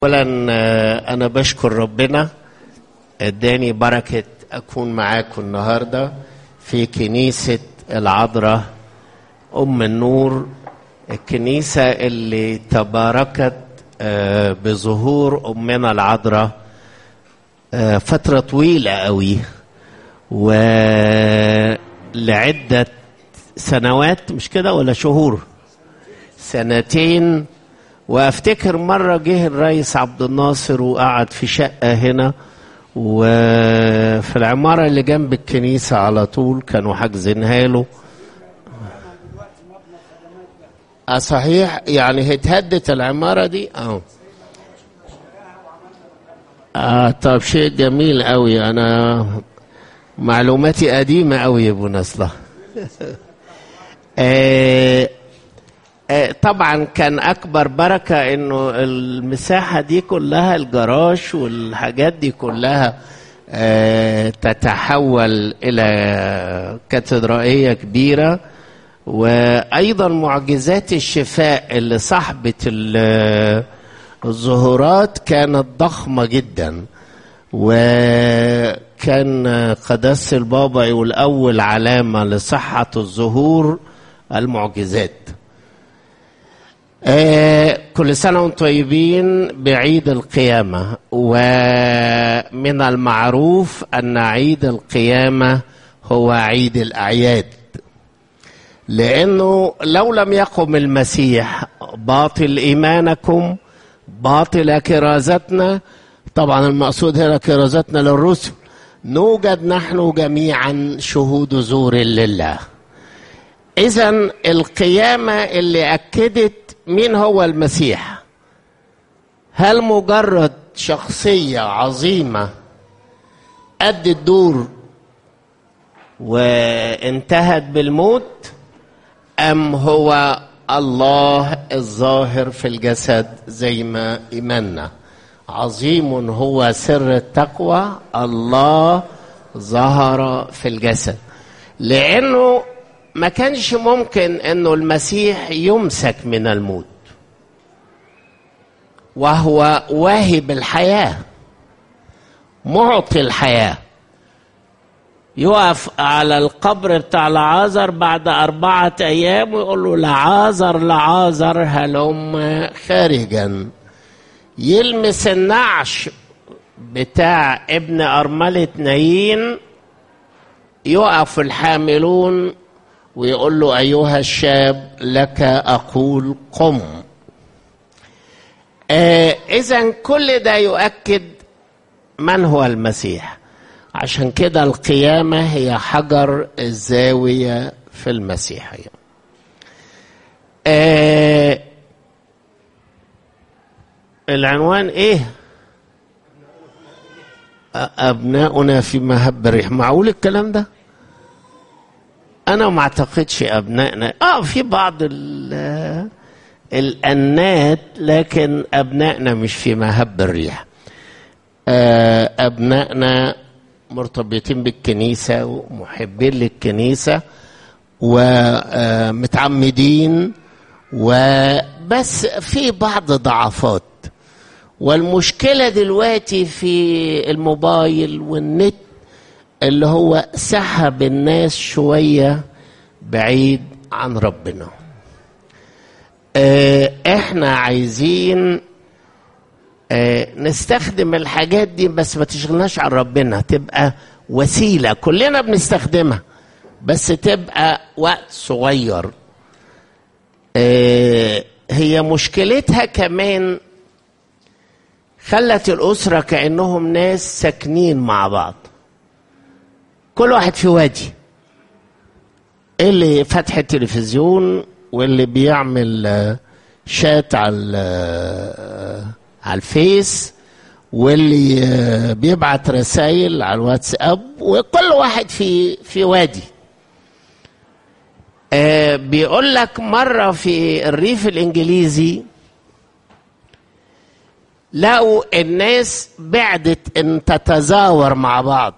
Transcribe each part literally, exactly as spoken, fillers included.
اولا انا بشكر ربنا اداني بركه اكون معاكم النهارده في كنيسه العذراء ام النور، الكنيسه اللي تباركت بظهور امنا العذراء فتره طويله قوي ولعده سنوات، مش كده ولا شهور؟ سنتين. وافتكر مره جه الرئيس عبد الناصر وقعد في شقه هنا وفي العماره اللي جنب الكنيسه على طول، كانوا حاجزينها له. اه صحيح، يعني اتهدت العماره دي. اه اه طب شيء جميل قوي. انا معلوماتي قديمه قوي يا ابو نصله. آه طبعا كان اكبر بركه انه المساحه دي كلها، الجراج والحاجات دي كلها تتحول الى كاتدرائيه كبيره. وايضا معجزات الشفاء اللي صاحبه الظهورات كانت ضخمه جدا، وكان قداسه البابا يقول اول علامه لصحه الظهور المعجزات. آه كل سنة وانتم طيبين بعيد القيامة. ومن المعروف أن عيد القيامة هو عيد الأعياد، لأنه لو لم يقم المسيح باطل إيمانكم باطل كرازتنا. طبعا المقصود هنا كرازتنا للرسل. نوجد نحن جميعا شهود زور لله. إذن القيامة اللي أكدت مين هو المسيح، هل مجرد شخصية عظيمة أدت دور وانتهت بالموت، أم هو الله الظاهر في الجسد زي ما إيماننا؟ عظيم هو سر التقوى، الله ظهر في الجسد. لأنه ما كانش ممكن انه المسيح يمسك من الموت، وهو واهب الحياة معطي الحياة. يقف على القبر بتاع لعازر بعد أربعة أيام ويقول له لعازر لعازر هلم خارجا. يلمس النعش بتاع ابن أرملة نايين، يقف الحاملون ويقول له أيها الشاب لك أقول قم. آه إذن كل ده يؤكد من هو المسيح. عشان كده القيامة هي حجر الزاوية في المسيحية. آه العنوان إيه؟ أبناؤنا في مهب الريح. معقول الكلام ده؟ أنا ما أعتقدش أبنائنا. آه في بعض الأنات، لكن أبنائنا مش في مهب الريح. آه أبنائنا مرتبطين بالكنيسة ومحبين للكنيسة ومتعمدين، وبس في بعض ضعفات. والمشكلة دلوقتي في الموبايل والنت اللي هو سحب الناس شوية بعيد عن ربنا. اه احنا عايزين اه نستخدم الحاجات دي، بس ما تشغلناش عن ربنا، تبقى وسيلة كلنا بنستخدمها بس تبقى وقت صغير. اه هي مشكلتها كمان خلت الأسرة كأنهم ناس ساكنين مع بعض، كل واحد في وادي، اللي فتح التلفزيون واللي بيعمل شات على على الفيس واللي بيبعت رسائل على الواتساب، وكل واحد في في وادي. آه بيقول لك مرة في الريف الإنجليزي لقوا الناس بعدت ان تتزاور مع بعض،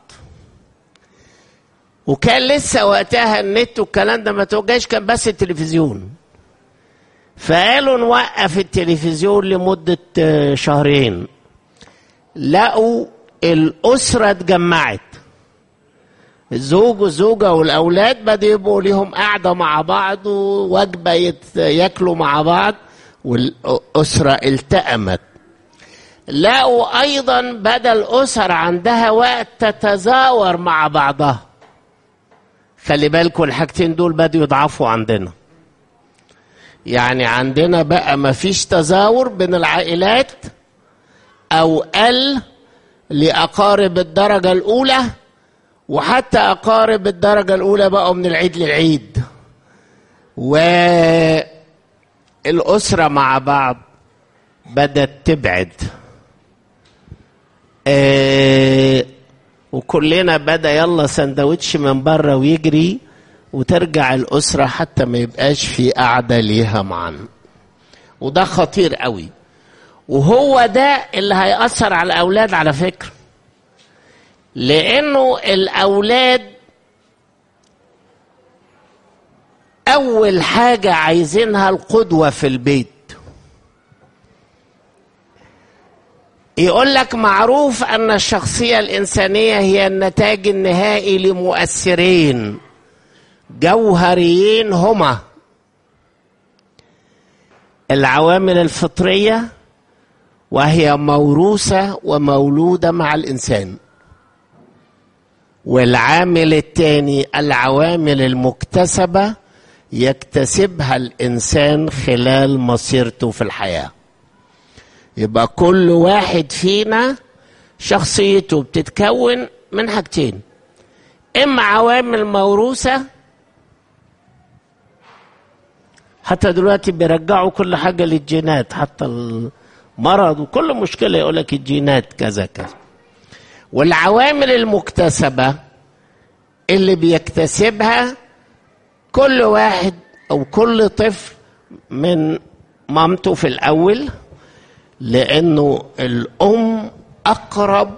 وكان لسه وقتها النت والكلام ده ما توجهش، كان بس التلفزيون. فقالوا نوقف التلفزيون لمدة شهرين. لقوا الأسرة اتجمعت، الزوج والزوجة والأولاد بدأوا يبقوا ليهم قاعدة مع بعض ووجبة ياكلوا مع بعض، والأسرة التأمت. لقوا أيضا بدأ الأسر عندها وقت تتزاور مع بعضها. خلي بالكم الحاجتين دول بدأوا يضعفوا عندنا. يعني عندنا بقى ما فيش تزاور بين العائلات، أو قل لأقارب الدرجة الأولى، وحتى أقارب الدرجة الأولى بقوا من العيد للعيد، والأسرة مع بعض بدأت تبعد. آه وكلنا بدأ يلا سندوتش من بره ويجري، وترجع الأسرة حتى ما يبقاش في قعدة ليها معا. وده خطير قوي، وهو ده اللي هيأثر على الأولاد على فكرة، لأنه الأولاد أول حاجة عايزينها القدوة في البيت. يقول لك معروف أن الشخصية الإنسانية هي النتاج النهائي لمؤثرين جوهريين، هما العوامل الفطرية، وهي موروثة ومولودة مع الإنسان، والعامل الثاني العوامل المكتسبة يكتسبها الإنسان خلال مسيرته في الحياة. يبقى كل واحد فينا شخصيته بتتكون من حاجتين، إما عوامل موروثة، حتى دلوقتي بيرجعوا كل حاجة للجينات، حتى المرض وكل مشكلة يقولك الجينات كذا كذا، والعوامل المكتسبة اللي بيكتسبها كل واحد أو كل طفل من مامته في الأول، لأنه الأم أقرب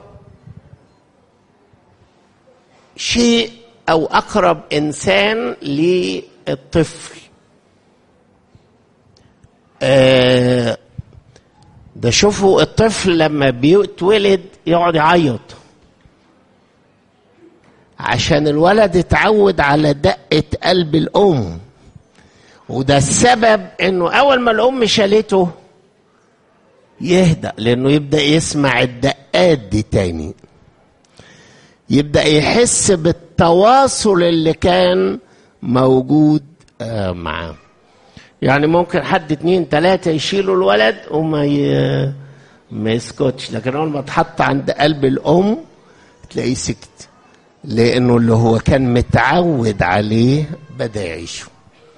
شيء أو أقرب إنسان للطفل. آه ده شوفوا الطفل لما بيتولد يقعد يعيط عشان الولد اتعود على دقة قلب الأم، وده السبب انه اول ما الأم شالته يهدأ، لانه يبدأ يسمع الدقات دي تاني، يبدأ يحس بالتواصل اللي كان موجود آه معاه. يعني ممكن حد اتنين تلاتة يشيلوا الولد وما ي... ما يسكتش، لكن اول ما اتحط عند قلب الأم تلاقيه سكت، لأنه اللي هو كان متعود عليه بدأ يعيشه.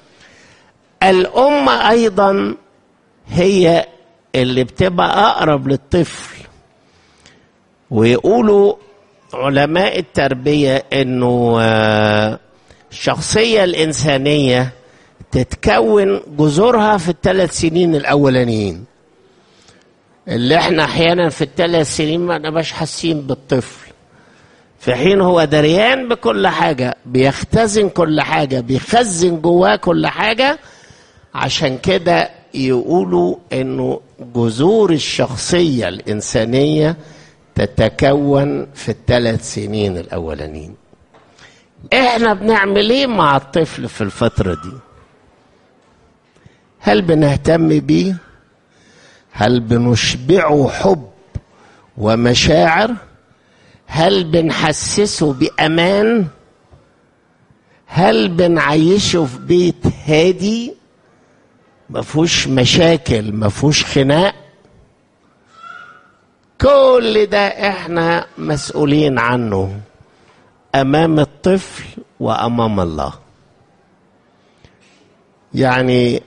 الأم أيضا هي اللي بتبقى أقرب للطفل، ويقولوا علماء التربية إنه الشخصية الإنسانية تتكون جذورها في الثلاث سنين الأولانيين، اللي احنا أحيانا في الثلاث سنين ما نبقاش حاسين بالطفل، في حين هو دريان بكل حاجة، بيختزن كل حاجة، بيخزن جواه كل حاجة. عشان كده يقولوا انه جذور الشخصية الإنسانية تتكون في الثلاث سنين الأولانيين. احنا بنعمل ايه مع الطفل في الفترة دي؟ هل بنهتم بيه؟ هل بنشبعه حب ومشاعر؟ هل بنحسسه بأمان؟ هل بنعيشه في بيت هادي مفهوش مشاكل مفهوش خناق؟ كل ده احنا مسؤولين عنه أمام الطفل وأمام الله. يعني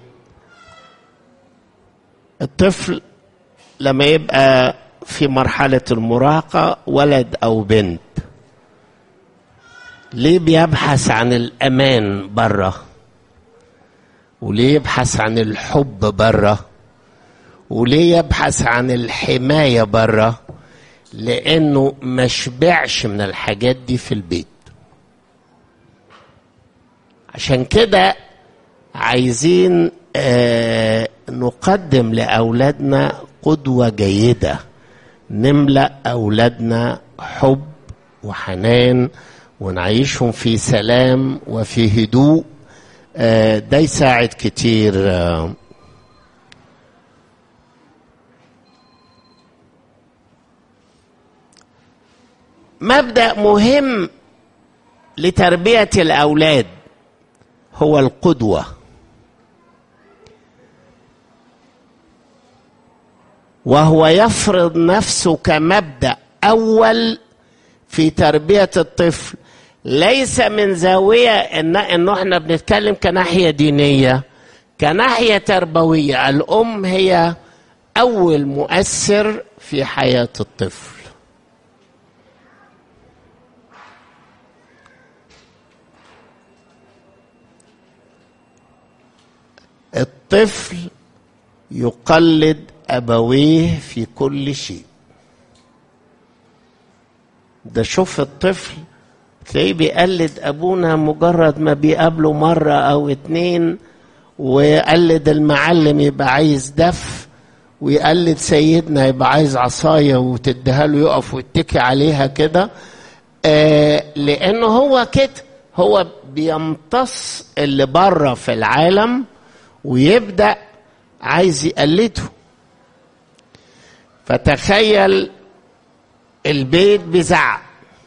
الطفل لما يبقى في مرحلة المراهقة ولد أو بنت، ليه بيبحث عن الأمان بره؟ وليه يبحث عن الحب بره؟ وليه يبحث عن الحماية بره؟ لأنه ما شبعش من الحاجات دي في البيت. عشان كده عايزين آه نقدم لأولادنا قدوة جيدة، نملأ أولادنا حب وحنان ونعيشهم في سلام وفي هدوء. آه ده يساعد كتير. آه مبدأ مهم لتربية الأولاد هو القدوة، وهو يفرض نفسه كمبدأ أول في تربية الطفل، ليس من زاوية إن إنه إحنا بنتكلم كناحية دينية، كناحية تربوية. الأم هي أول مؤثر في حياة الطفل. الطفل يقلد أبويه في كل شيء. ده شوف الطفل تلاقيه بيقلد أبونا مجرد ما بيقابله مرة أو اتنين، ويقلد المعلم يبقى عايز دف، ويقلد سيدنا يبقى عايز عصاية وتديها له يقف ويتكي عليها كده. آه لأنه هو كده، هو بيمتص اللي بره في العالم ويبدأ عايز يقلده. فتخيل البيت بيزعق،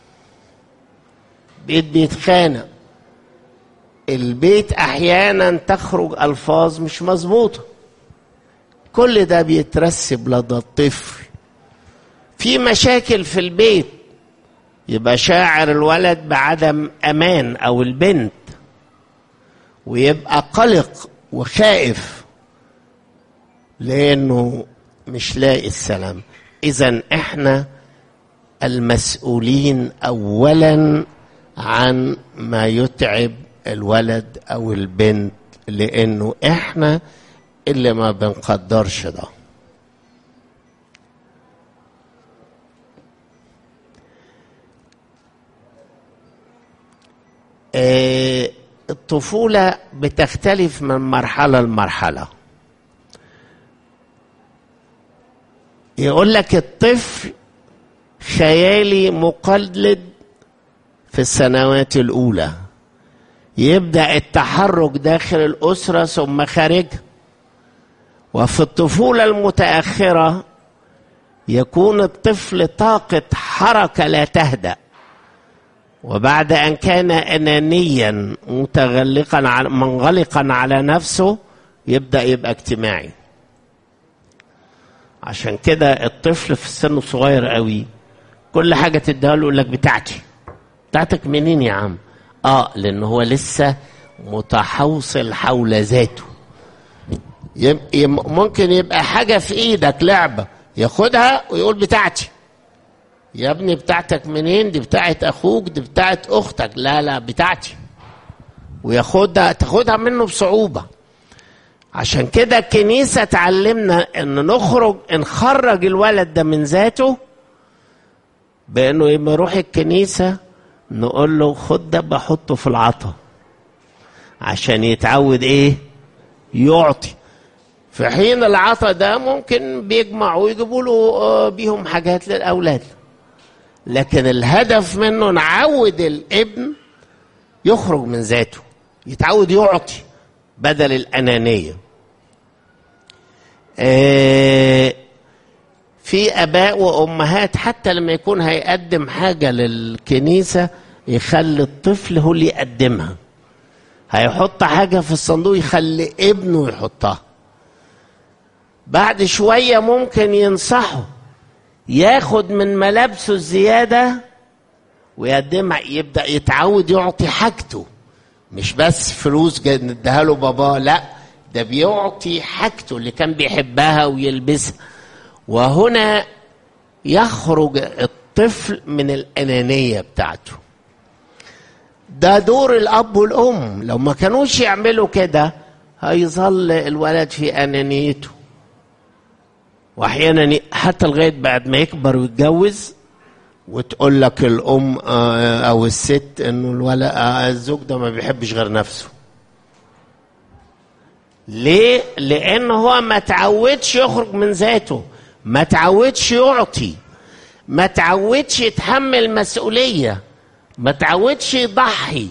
بيت بيتخانق، البيت احيانا تخرج الفاظ مش مظبوطه، كل ده بيترسب لدى الطفل. في مشاكل في البيت يبقى شاعر الولد بعدم امان او البنت، ويبقى قلق وخائف لانه مش لاقي السلام. اذن احنا المسؤولين اولا عن ما يتعب الولد او البنت، لانه احنا اللي ما بنقدرش ده. اه الطفولة بتختلف من مرحلة لمرحلة. يقول لك الطفل خيالي مقلد في السنوات الأولى، يبدأ التحرك داخل الأسرة ثم خارجها. وفي الطفولة المتأخرة يكون الطفل طاقة حركة لا تهدأ، وبعد أن كان أنانيا متغلقا منغلقا على نفسه يبدأ يبقى اجتماعي. عشان كده الطفل في السن الصغير قوي كل حاجة تديها له يقول لك بتاعتي. بتاعتك منين يا عم؟ اه لأنه هو لسه متحوصل حول ذاته. ممكن يبقى حاجة في ايدك لعبة ياخدها ويقول بتاعتي. يا ابني بتاعتك منين؟ دي بتاعت اخوك، دي بتاعت اختك. لا لا بتاعتي، وياخدها تاخدها منه بصعوبة. عشان كده الكنيسة تعلمنا ان نخرج نخرج الولد ده من ذاته، بانه لما يروح الكنيسة نقول له خد ده بحطه في العطا عشان يتعود ايه؟ يعطي. في حين العطا ده ممكن بيجمعوا ويجيبوا له بيهم حاجات للأولاد، لكن الهدف منه نعود الابن يخرج من ذاته، يتعود يعطي بدل الأنانية. آه في أباء وأمهات حتى لما يكون هيقدم حاجة للكنيسة يخلي الطفل هو اللي يقدمها. هيحط حاجة في الصندوق يخلي ابنه يحطها. بعد شوية ممكن ينصحه ياخد من ملابسه الزيادة ويقدمها، يبدأ يتعود يعطي حاجته، مش بس فلوس نديها له بابا، لا ده بيعطي حاجته اللي كان بيحبها ويلبسها. وهنا يخرج الطفل من الأنانية بتاعته. ده دور الأب والأم. لو ما كانوش يعملوا كده هيظل الولد في أنانيته، وأحيانا حتى لغاية بعد ما يكبر ويتجوز وتقول لك الأم أو الست إنه الولد الزوج ده ما بيحبش غير نفسه. ليه؟ لأنه هو ما تعودش يخرج من ذاته، ما تعودش يعطي، ما تعودش يتحمل مسؤولية، ما تعودش يضحي.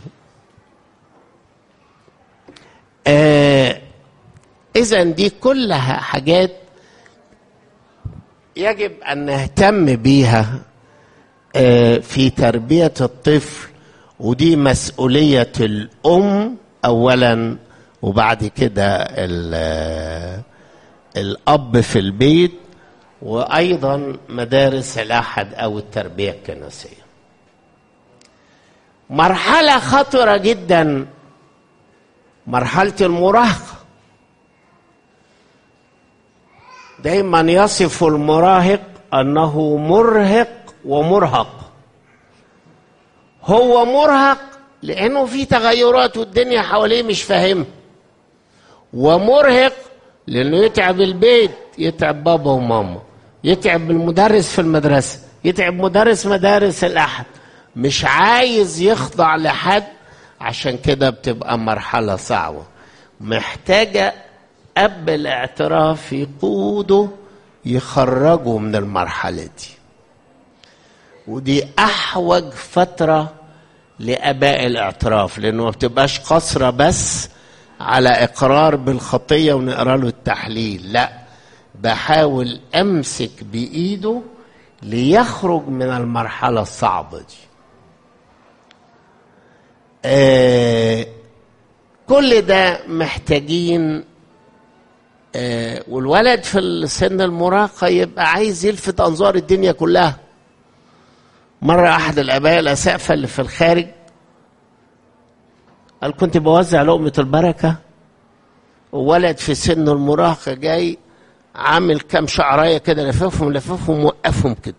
آه إذن دي كلها حاجات يجب أن نهتم بيها آه في تربية الطفل، ودي مسؤولية الأم أولا، وبعد كده الأب في البيت، وأيضا مدارس الأحد أو التربية الكنسية. مرحلة خطرة جدا مرحلة المراهقة. دايما يصف المراهق أنه مرهق ومرهق. هو مرهق لأنه في تغيرات والدنيا حواليه مش فاهمها، ومرهق لأنه يتعب البيت، يتعب بابا وماما، يتعب المدرس في المدرسة، يتعب مدرس مدارس الأحد، مش عايز يخضع لحد. عشان كده بتبقى مرحلة صعبة محتاجة أب الاعتراف يقوده يخرجه من المرحلة دي. ودي أحوج فترة لآباء الاعتراف، لأنه ما بتبقاش قصرة بس على إقرار بالخطية ونقرأ له التحليل، لا، بحاول أمسك بإيده ليخرج من المرحلة الصعبة دي. آه كل ده محتاجين. آه والولد في السن المراهقة يبقى عايز يلفت أنظار الدنيا كلها. مرة أحد الآباء الأسقفة اللي في الخارج قال كنت بوزع لقمة البركة، وولد في سن المراهقة جاي عامل كام شعرايه كده، لففهم لففهم وقفهم كده.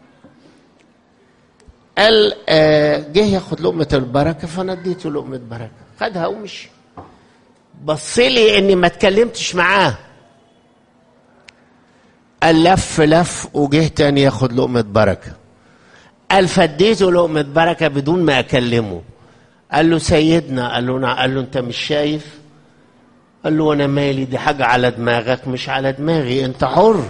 قال آه جه ياخد لقمة البركة، فانا اديته لقمة بركة، خدها ومشي. بص لي اني ما اتكلمتش معاه. قال لف لف وجه تاني ياخد لقمة بركة. قال فديته لقمة بركة بدون ما اكلمه. قال له سيدنا، قال له قال له انت مش شايف؟ قال له انا مالي، دي حاجة على دماغك مش على دماغي، انت حر.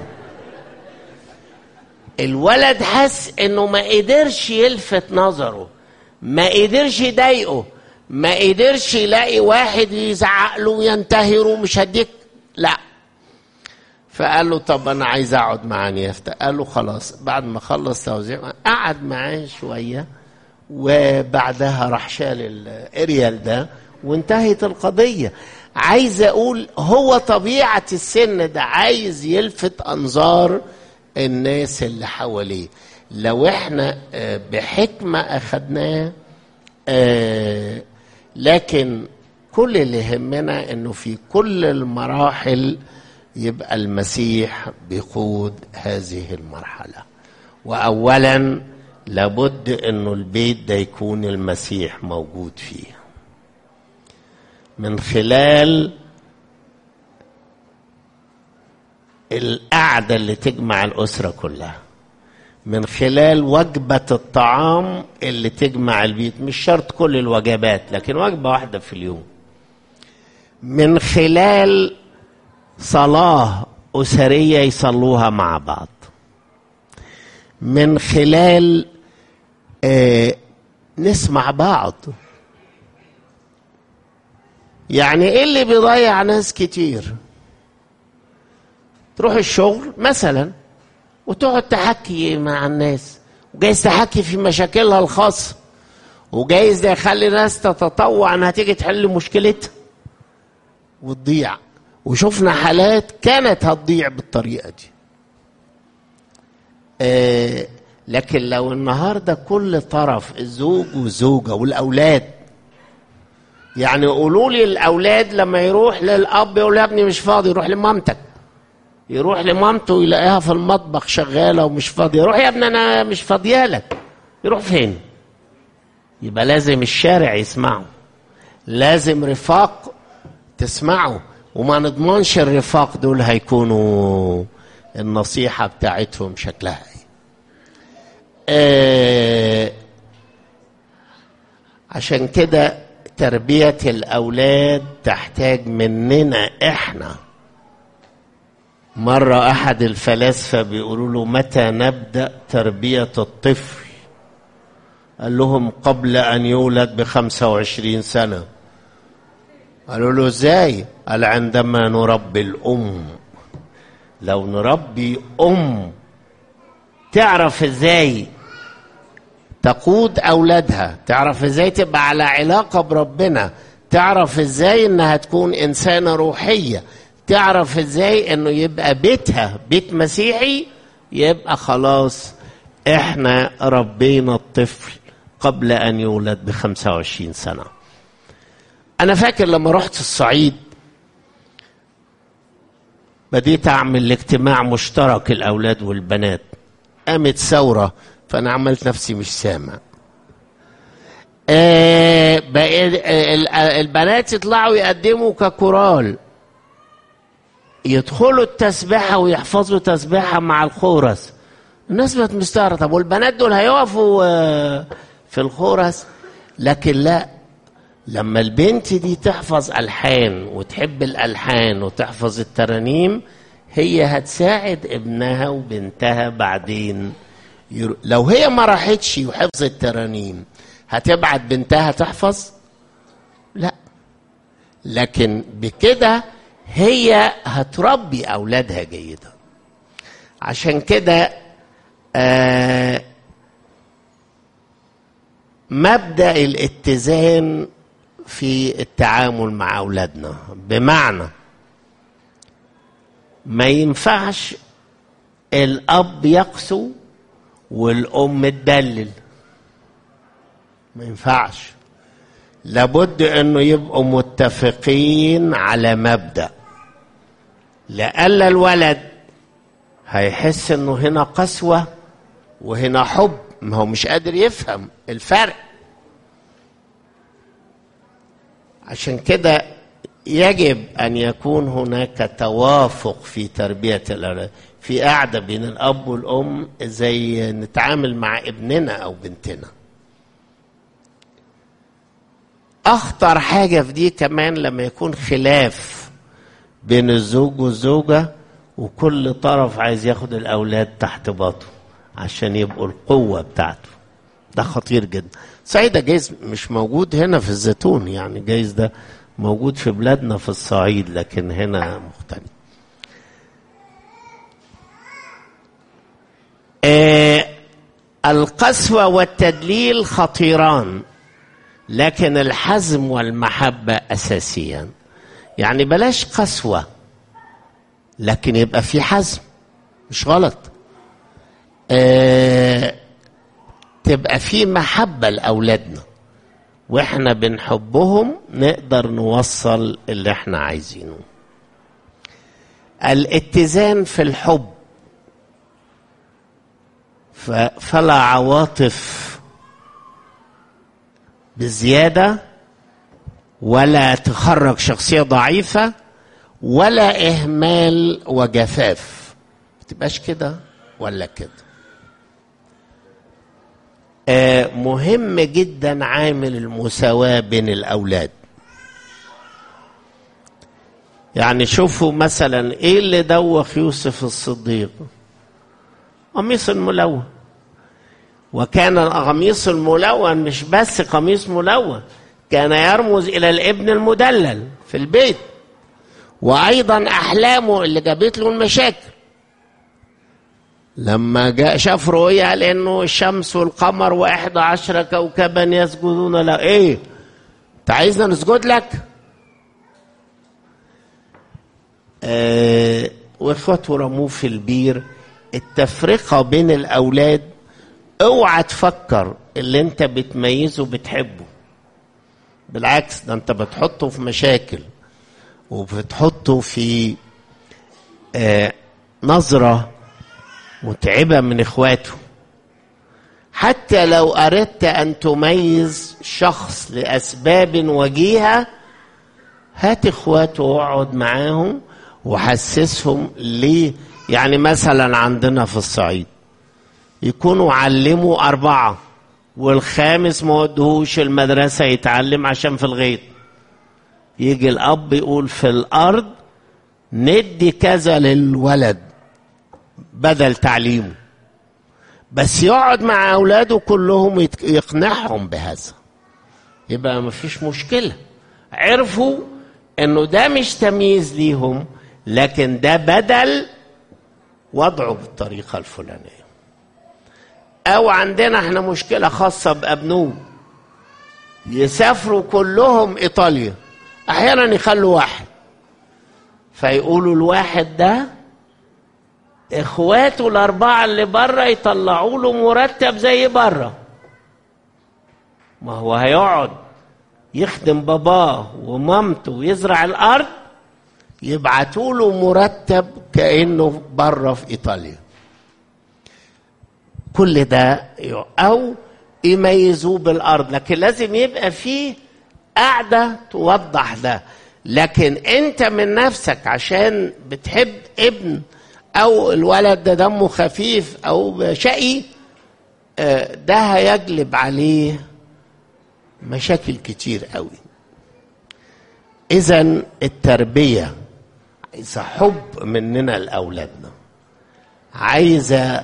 الولد حس انه ما قدرش يلفت نظره، ما قدرش يضايقه، ما قدرش يلاقي واحد يزعق له وينتهره مش هديك، لا. فقال له طب انا عايز اقعد مع نيافته. قال له خلاص. بعد ما خلص توزيع قعد معاه شويه، وبعدها راح شال الاريال ده وانتهت القضيه. عايز اقول هو طبيعه السن ده عايز يلفت انظار الناس اللي حواليه. لو احنا بحكمه اخدناه، لكن كل اللي يهمنا انه في كل المراحل يبقى المسيح بيقود هذه المرحله. واولا لابد انه البيت ده يكون المسيح موجود فيه، من خلال القعدة اللي تجمع الأسرة كلها، من خلال وجبة الطعام اللي تجمع البيت، مش شرط كل الوجبات لكن وجبة واحدة في اليوم، من خلال صلاة أسرية يصلوها مع بعض، من خلال آه نسمع بعض. يعني ايه اللي بيضيع ناس كتير؟ تروح الشغل مثلا وتقعد تحكي مع الناس، وجايز تحكي في مشاكلها الخاصة، وجايز ده يخلي ناس تتطوع انها تيجي تحل مشكلتها وتضيع. وشوفنا حالات كانت هتضيع بالطريقة دي. آه لكن لو النهاردة كل طرف، الزوج والزوجة والأولاد، يعني قولوا لي الأولاد لما يروح للأب يقول يا ابني مش فاضي، يروح لمامتك، يروح لمامته يلاقيها في المطبخ شغالة ومش فاضية، يروح يا ابني أنا مش فاضية لك، يروح فين؟ يبقى لازم الشارع يسمعه، لازم رفاق تسمعه، وما نضمنش الرفاق دول هيكونوا النصيحة بتاعتهم شكلها ايه. آه عشان كده تربية الأولاد تحتاج مننا إحنا. مرة أحد الفلاسفة بيقولوا له متى نبدأ تربية الطفل؟ قال لهم قبل أن يولد بخمسة وعشرين سنة. قالوا له إزاي؟ قال عندما نربي الأم. لو نربي أم تعرف إزاي تقود أولادها، تعرف إزاي تبقى على علاقة بربنا، تعرف إزاي إنها تكون إنسانة روحية، تعرف إزاي إنه يبقى بيتها بيت مسيحي، يبقى خلاص إحنا ربينا الطفل قبل أن يولد بخمسة وعشرين سنة. أنا فاكر لما رحت الصعيد بديت أعمل اجتماع مشترك الأولاد والبنات، قامت ثورة فأنا عملت نفسي مش سامع. آه البنات يطلعوا يقدموا ككورال، يدخلوا التسبيحة ويحفظوا تسبيحة مع الخورس. الناس بقت مستغربة، طب والبنات دول هيقفوا في الخورس؟ لكن لا، لما البنت دي تحفظ ألحان وتحب الألحان وتحفظ الترانيم، هي هتساعد ابنها وبنتها بعدين. لو هي ما راحتش وحفظت الترانيم هتبعت بنتها تحفظ؟ لا، لكن بكده هي هتربي أولادها جيدا. عشان كده آه مبدأ الاتزان في التعامل مع أولادنا، بمعنى ما ينفعش الأب يقسو والأم تدلل، ما ينفعش. لابد أنه يبقوا متفقين على مبدأ، لألا الولد هيحس أنه هنا قسوة وهنا حب، ما هو مش قادر يفهم الفرق. عشان كده يجب أن يكون هناك توافق في تربية الأولاد، في قاعدة بين الأب والأم زي نتعامل مع ابننا أو بنتنا. أخطر حاجة في دي كمان لما يكون خلاف بين الزوج والزوجة وكل طرف عايز ياخد الأولاد تحت باطه عشان يبقوا القوة بتاعته، ده خطير جدا. صحيح ده جايز مش موجود هنا في الزيتون، يعني جايز ده موجود في بلادنا في الصعيد، لكن هنا مختلف. آه القسوة والتدليل خطيران، لكن الحزم والمحبة أساسيا. يعني بلاش قسوة لكن يبقى في حزم، مش غلط. آه تبقى في محبة لأولادنا، وإحنا بنحبهم نقدر نوصل اللي إحنا عايزينه. الاتزان في الحب، فلا عواطف بزيادة، ولا تخرج شخصية ضعيفة، ولا إهمال وجفاف. متبقاش كده ولا كده. آه مهم جدا عامل المساواة بين الأولاد. يعني شوفوا مثلا إيه اللي دوخ يوسف الصديق؟ قميص الملون. وكان القميص الملون مش بس قميص ملون، كان يرمز إلى الابن المدلل في البيت، وأيضا أحلامه اللي جابت له المشاكل. لما جاء شاف رؤيا قال إنه الشمس والقمر وإحدى عشر كوكبا يسجدون له. إيه؟ أنت عايزنا نسجد لك؟ آه وإخوته رموه في البير. التفرقة بين الأولاد، اوعى تفكر اللي انت بتميزه بتحبه، بالعكس ده انت بتحطه في مشاكل وبتحطه في آه نظرة متعبة من اخواته. حتى لو اردت ان تميز شخص لاسباب وجيهة، هات اخواته واقعد معاهم وحسسهم ليه. يعني مثلا عندنا في الصعيد يكونوا علموا أربعة والخامس ما ودهوش المدرسة يتعلم عشان في الغيط. يجي الأب يقول في الأرض ندي كذا للولد بدل تعليمه، بس يقعد مع أولاده كلهم يقنعهم بهذا، يبقى ما فيش مشكلة. عرفوا إنه ده مش تمييز ليهم، لكن ده بدل وضعه بالطريقة الفلانية. أو عندنا احنا مشكلة خاصة بأبنوه، يسافروا كلهم إيطاليا، أحيانا يخلوا واحد، فيقولوا الواحد ده إخواته الأربعة اللي بره يطلعوا له مرتب زي بره. ما هو هيقعد يخدم باباه ومامته ويزرع الأرض، يبعتوا له مرتب كأنه بره في إيطاليا. كل ده أو يميزوه بالأرض، لكن لازم يبقى فيه قاعدة توضح ده. لكن أنت من نفسك عشان بتحب ابن أو الولد ده دمه خفيف أو شقي، ده هيجلب عليه مشاكل كتير قوي. إذن التربية عايزة حب مننا لأولادنا، عايزة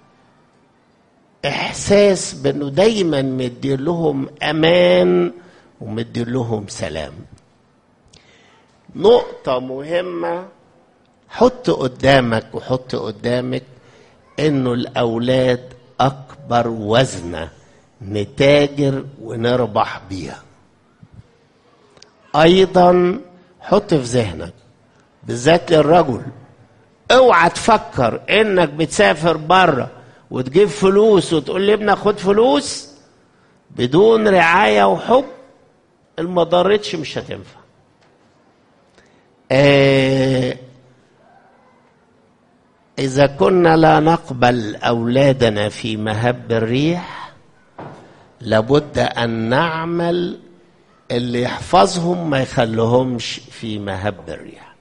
إحساس بأنه دايما مدي لهم أمان ومدي لهم سلام. نقطة مهمة حط قدامك وحط قدامك إنه الأولاد أكبر وزنة نتاجر ونربح بيها. أيضا حط في ذهنك بالذات للرجل، اوعى تفكر إنك بتسافر بره وتجيب فلوس وتقول لابنك خد فلوس بدون رعاية وحب، المضارتش مش هتنفع. آه إذا كنا لا نقبل أولادنا في مهب الريح، لابد أن نعمل اللي يحفظهم ما يخليهمش في مهب الريح.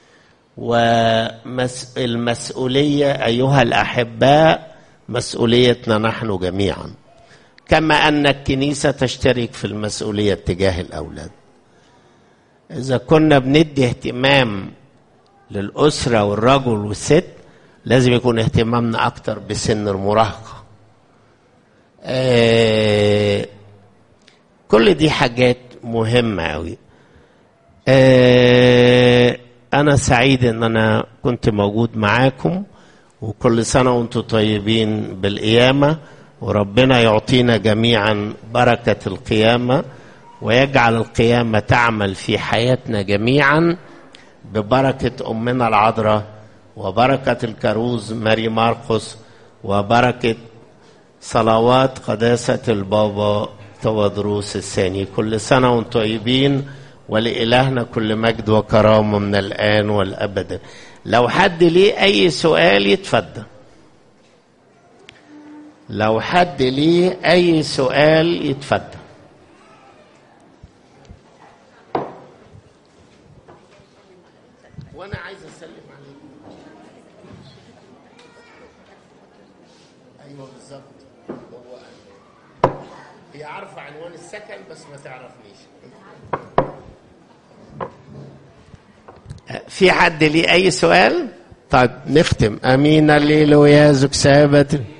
والمسؤولية أيها الأحباء مسؤوليتنا نحن جميعا، كما أن الكنيسة تشترك في المسؤولية تجاه الأولاد. إذا كنا بندي اهتمام للأسرة والرجل والست، لازم يكون اهتمامنا أكتر بسن المراهقة. آه كل دي حاجات مهمة أوي. آه أنا سعيد أن أنا كنت موجود معاكم، وكل سنة وأنتم طيبين بالقيامة، وربنا يعطينا جميعا بركة القيامة، ويجعل القيامة تعمل في حياتنا جميعا ببركة أمنا العذراء، وبركة الكروز ماري مارقس، وبركة صلوات قداسة البابا تودروس الثاني. كل سنة وانتم طيبين، ولإلهنا كل مجد وكرامة من الآن والأبد. لو حد ليه أي سؤال يتفضل. لو حد ليه أي سؤال يتفضل. وأنا عايز أسلم عليكم. أيوة بالظبط، هو هي عارفة عنوان السكن بس ما تعرفنيش. في حد ليه أي سؤال؟ طيب نختم. أمين الليل ويا زك سابت